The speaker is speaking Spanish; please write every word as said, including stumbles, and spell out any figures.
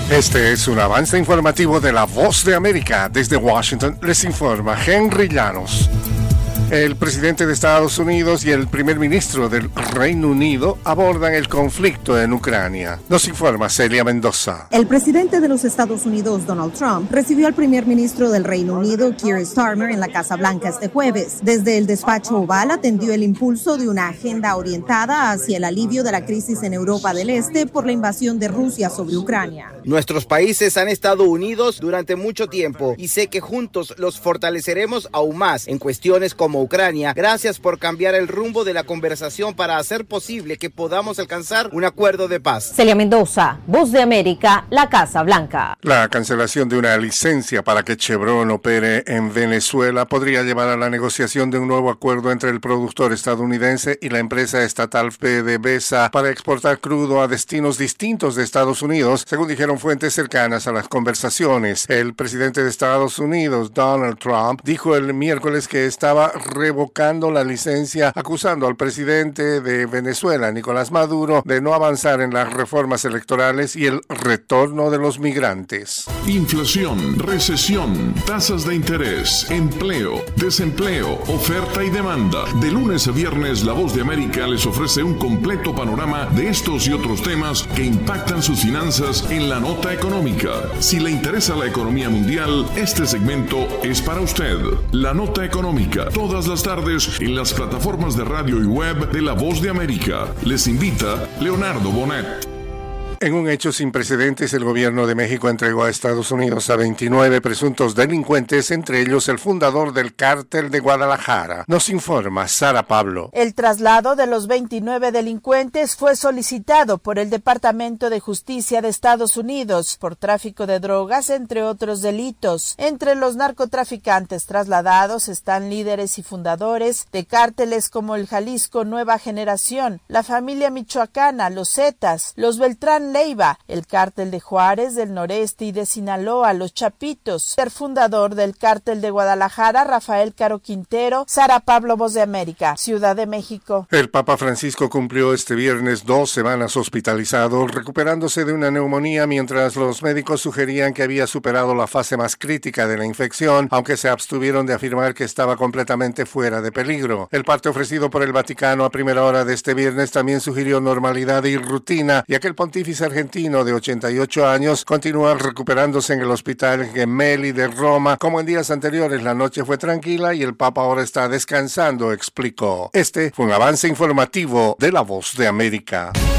Este es un avance informativo de La Voz de América. Desde Washington les informa Henry Llanos. El presidente de Estados Unidos y el primer ministro del Reino Unido abordan el conflicto en Ucrania. Nos informa Celia Mendoza. El presidente de los Estados Unidos, Donald Trump, recibió al primer ministro del Reino Unido, Keir Starmer, en la Casa Blanca este jueves. Desde el despacho oval atendió el impulso de una agenda orientada hacia el alivio de la crisis en Europa del Este por la invasión de Rusia sobre Ucrania. Nuestros países han estado unidos durante mucho tiempo y sé que juntos los fortaleceremos aún más en cuestiones como Ucrania. Gracias por cambiar el rumbo de la conversación para hacer posible que podamos alcanzar un acuerdo de paz. Celia Mendoza, Voz de América, la Casa Blanca. La cancelación de una licencia para que Chevron opere en Venezuela podría llevar a la negociación de un nuevo acuerdo entre el productor estadounidense y la empresa estatal PDVSA para exportar crudo a destinos distintos de Estados Unidos, según dijeron fuentes cercanas a las conversaciones. El presidente de Estados Unidos, Donald Trump, dijo el miércoles que estaba revocando la licencia, acusando al presidente de Venezuela, Nicolás Maduro, de no avanzar en las reformas electorales y el retorno de los migrantes. Inflación, recesión, tasas de interés, empleo, desempleo, oferta y demanda. De lunes a viernes, La Voz de América les ofrece un completo panorama de estos y otros temas que impactan sus finanzas en la nota económica. Si le interesa la economía mundial, este segmento es para usted. La nota económica, todas las tardes en las plataformas de radio y web de La Voz de América. Les invita Leonardo Bonet. En un hecho sin precedentes, el gobierno de México entregó a Estados Unidos a veintinueve presuntos delincuentes, entre ellos el fundador del Cártel de Guadalajara. Nos informa Sara Pablo. El traslado de los veintinueve delincuentes fue solicitado por el Departamento de Justicia de Estados Unidos por tráfico de drogas, entre otros delitos. Entre los narcotraficantes trasladados están líderes y fundadores de cárteles como el Jalisco Nueva Generación, la familia michoacana, los Zetas, los Beltrán Leiva, el Cártel de Juárez, del Noreste y de Sinaloa, los Chapitos. El fundador del Cártel de Guadalajara, Rafael Caro Quintero. Sara Pablo, Voz de América, Ciudad de México. El Papa Francisco cumplió este viernes dos semanas hospitalizado, recuperándose de una neumonía mientras los médicos sugerían que había superado la fase más crítica de la infección, aunque se abstuvieron de afirmar que estaba completamente fuera de peligro. El parte ofrecido por el Vaticano a primera hora de este viernes también sugirió normalidad y rutina, ya que el pontífice argentino de ochenta y ocho años continúa recuperándose en el Hospital Gemelli de Roma. Como en días anteriores, la noche fue tranquila y el Papa ahora está descansando, explicó. Este fue un avance informativo de La Voz de América.